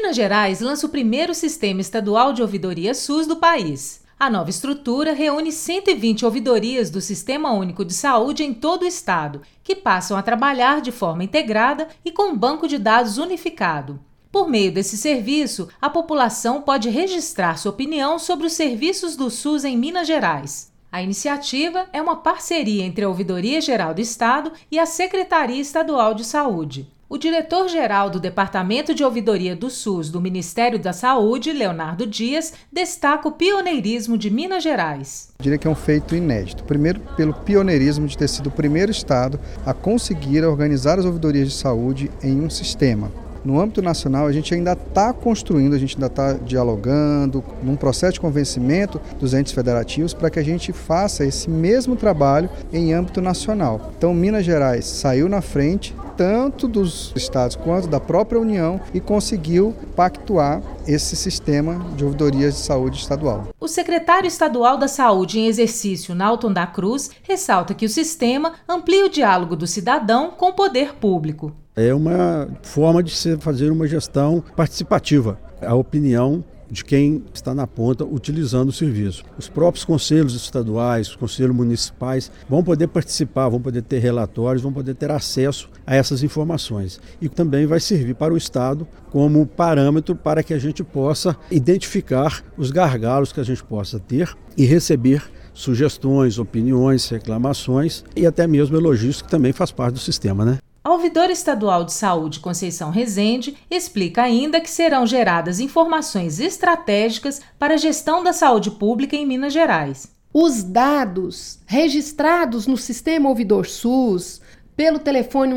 Minas Gerais lança o primeiro sistema estadual de ouvidoria SUS do país. A nova estrutura reúne 120 ouvidorias do Sistema Único de Saúde em todo o estado, que passam a trabalhar de forma integrada e com um banco de dados unificado. Por meio desse serviço, a população pode registrar sua opinião sobre os serviços do SUS em Minas Gerais. A iniciativa é uma parceria entre a Ouvidoria Geral do Estado e a Secretaria Estadual de Saúde. O diretor-geral do Departamento de Ouvidoria do SUS do Ministério da Saúde, Leonardo Dias, destaca o pioneirismo de Minas Gerais. Eu diria que é um feito inédito. Primeiro, pelo pioneirismo de ter sido o primeiro estado a conseguir organizar as ouvidorias de saúde em um sistema. No âmbito nacional, a gente ainda está construindo, a gente ainda está dialogando, num processo de convencimento dos entes federativos para que a gente faça esse mesmo trabalho em âmbito nacional. Então, Minas Gerais saiu na frente, tanto dos estados quanto da própria União, e conseguiu pactuar esse sistema de ouvidorias de saúde estadual. O secretário estadual da Saúde em exercício, Nalton da Cruz, ressalta que o sistema amplia o diálogo do cidadão com o poder público. É uma forma de se fazer uma gestão participativa, a opinião de quem está na ponta utilizando o serviço. Os próprios conselhos estaduais, os conselhos municipais vão poder participar, vão poder ter relatórios, vão poder ter acesso a essas informações. E também vai servir para o Estado como parâmetro para que a gente possa identificar os gargalos que a gente possa ter e receber sugestões, opiniões, reclamações e até mesmo elogios, que também faz parte do sistema, né? A ouvidora estadual de saúde, Conceição Rezende, explica ainda que serão geradas informações estratégicas para a gestão da saúde pública em Minas Gerais. Os dados registrados no Sistema Ouvidor SUS, pelo telefone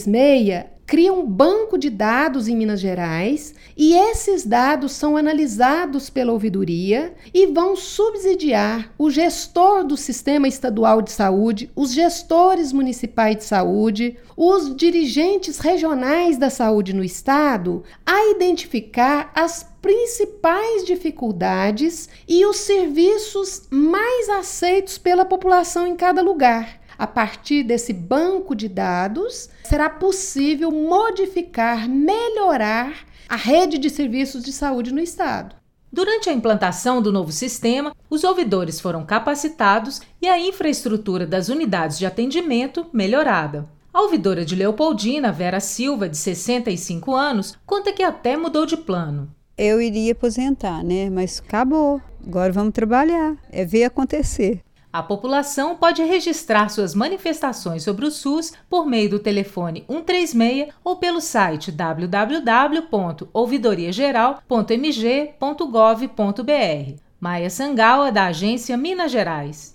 136, criam um banco de dados em Minas Gerais e esses dados são analisados pela ouvidoria e vão subsidiar o gestor do Sistema Estadual de Saúde, os gestores municipais de saúde, os dirigentes regionais da saúde no estado a identificar as principais dificuldades e os serviços mais aceitos pela população em cada lugar. A partir desse banco de dados, será possível modificar, melhorar a rede de serviços de saúde no estado. Durante a implantação do novo sistema, os ouvidores foram capacitados e a infraestrutura das unidades de atendimento melhorada. A ouvidora de Leopoldina, Vera Silva, de 65 anos, conta que até mudou de plano. Eu iria aposentar, né? Mas acabou. Agora vamos trabalhar, é ver acontecer. A população pode registrar suas manifestações sobre o SUS por meio do telefone 136 ou pelo site www.ouvidoriageral.mg.gov.br. Maia Sangawa, da Agência Minas Gerais.